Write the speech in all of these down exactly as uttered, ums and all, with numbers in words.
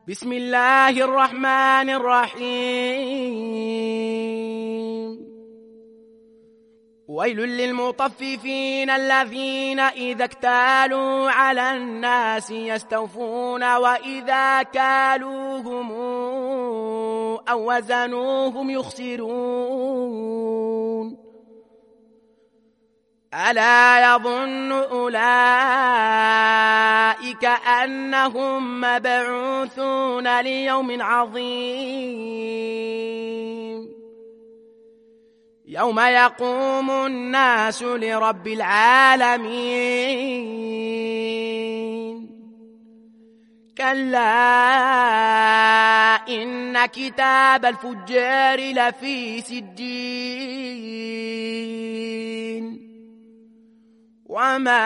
بسم الله الرحمن الرحيم. ويل للمطففين الذين إذا اكتالوا على الناس يستوفون وإذا كالوهم أو وزنوهم يخسرون. ألا يظن أولئك أنهم مبعوثون ليوم عظيم يوم يقوم الناس لرب العالمين. كلا إن كتاب الفجار لفي سجين وما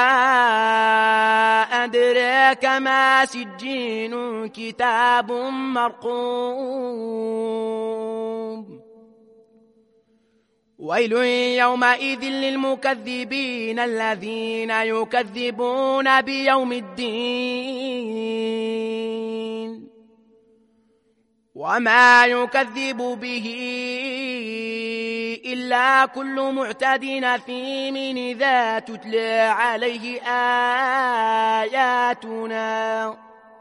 أدراك ما سجين كتاب مرقوم. ويل يومئذ للمكذبين الذين يكذبون بيوم الدين وما يكذب به إلا كل معتد أثيم إذا تتلى عليه آياتنا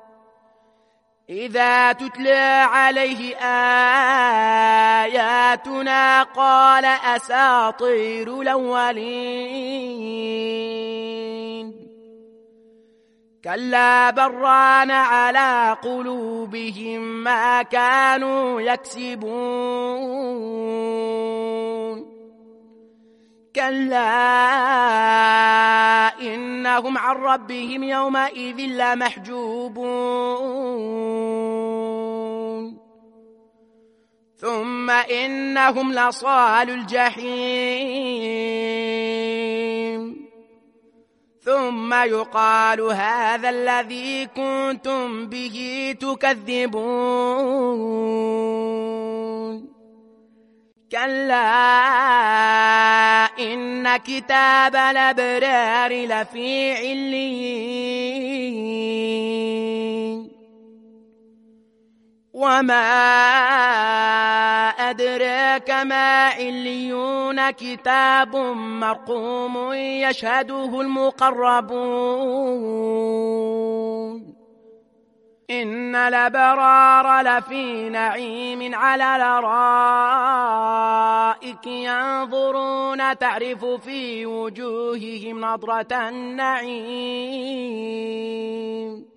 إذا تتلى عليه آياتنا قال أساطير الأولين. كلا بران على قلوبهم ما كانوا يكسبون. كلا إنهم عن ربهم يومئذ لمحجوبون. ثم إنهم لصالوا الجحيم ثم يقال هذا الذي كنتم به تكذبون. كلا إن كتاب الأبرار لفي عليين وما أدراك ما عليون كتاب مرقوم يشهده المقربون. إن الأبرار لفي نعيم على الأرائك ينظرون تعرف في وجوههم نضرة النعيم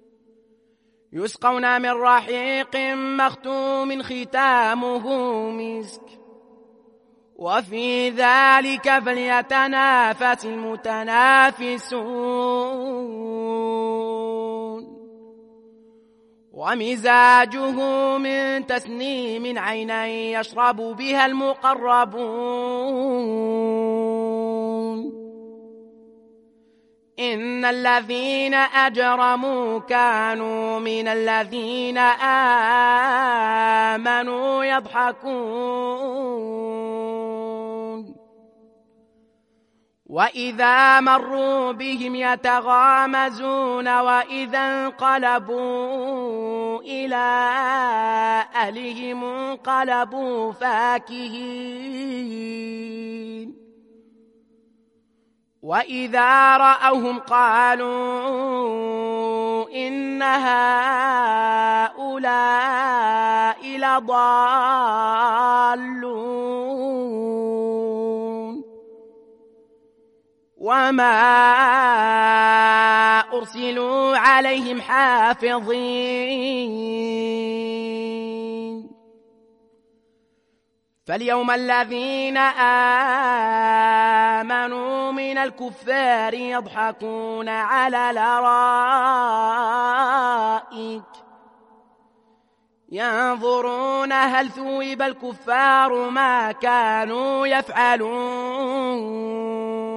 يسقون من رحيق مختوم ختامه مسك وفي ذلك فليتنافس المتنافسون. ومزاجه من تسنيم عينا يشرب بها المقربون. إن الذين أجرموا كانوا من الذين آمنوا يضحكون وإذا مروا بهم يتغامزون وإذا انقلبوا إلى أهلهم انقلبوا فاكهين وإذا رأوهم قالوا إن هؤلاء لضالون. وما أرسلوا عليهم حافظين. فاليوم الذين آمنوا من الكفار يضحكون على الأرائك ينظرون هل ثوب الكفار ما كانوا يفعلون.